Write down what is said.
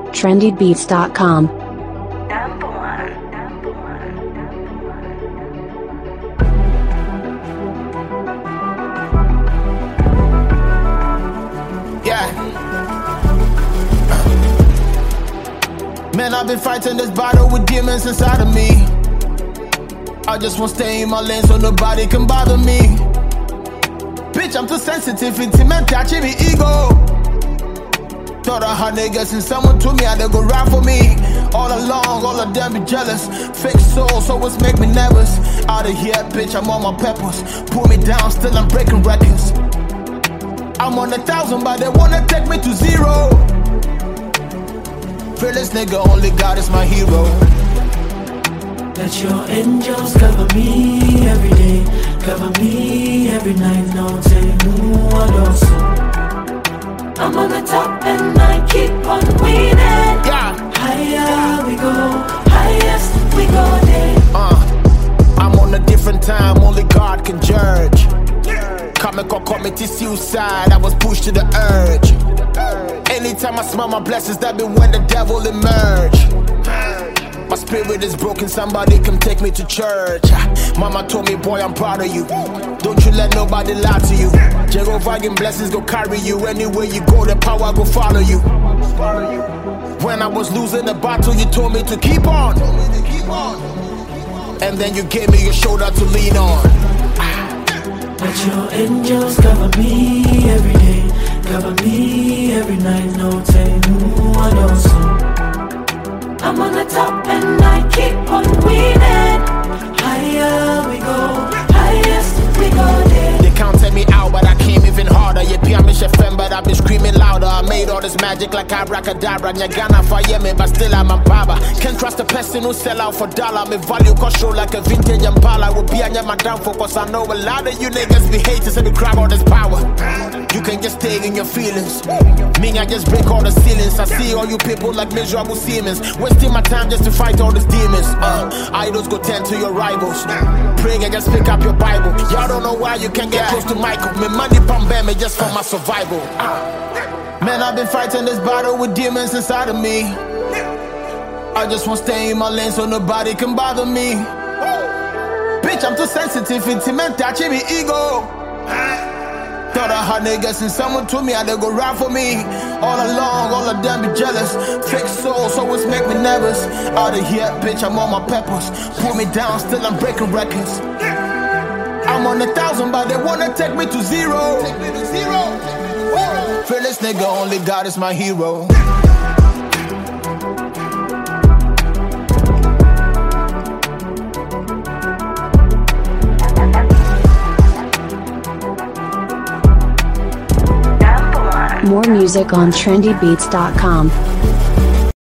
trendybeats.com. Yeah. Man, I've been fighting this battle with demons inside of me. I just won't stay in my lane so nobody can bother me. Bitch, I'm too sensitive, intimate, touching me ego. Thought I had niggas and someone told me how they go ride for me. All along, all of them be jealous. Fake souls, always make me nervous. Out of here, bitch, I'm on my peppers. Pull me down, still I'm breaking records. I'm on 1,000, but they wanna take me to 0. Fearless nigga, only God is my hero. Let your angels cover me every day, cover me every night. No telling who I don't see. I'm on the top and I keep on winning. Yeah. Higher we go, highest we go there. I'm on a different time, only God can judge. Committee suicide, I was pushed to the urge. Anytime I smell my blessings, that be when the devil emerge. My spirit is broken, somebody come take me to church. Mama told me, boy, I'm proud of you. Don't you let nobody lie to you. Jehovah and blessings go carry you. Anywhere you go, the power go follow you. When I was losing the battle, you told me to keep on. And then you gave me your shoulder to lean on. Let your angels cover me every day, cover me every night. No telling who I don't see. I'm on the top and I keep on winning. Higher we go, highest we go there. They counted me out, but I came even harder. You peer me FM, but I've been screaming louder. I made all this magic like abracadabra. Nyagana fire me, but still I'm a baba. Can't trust a person who sell out for dollar. Me value control like a vintage Impala. Will be on my downfall, cause I know a lot of you niggas be haters and we grab all this power. You can just stay in your feelings. Me, I just break all the ceilings. I see all you people like miserable Siemens. Wasting my time just to fight all these demons. Idols go tend to your rivals. Pray and just pick up your Bible. Y'all don't know why you can't get close to Michael. Me money pump me just for my survival. Man, I've been fighting this battle with demons inside of me. I just won't stay in my lane so nobody can bother me. Bitch, I'm too sensitive, intimate, touching me ego. Thought I had niggas and someone told me how they go ride for me. All along, all of them be jealous. Fake souls always make me nervous. Out of here, bitch, I'm on my peppers. Pull me down, still I'm breaking records. I'm on 1,000, but they wanna take me to 0. Fearless nigga, only God is my hero. More music on trendybeats.com.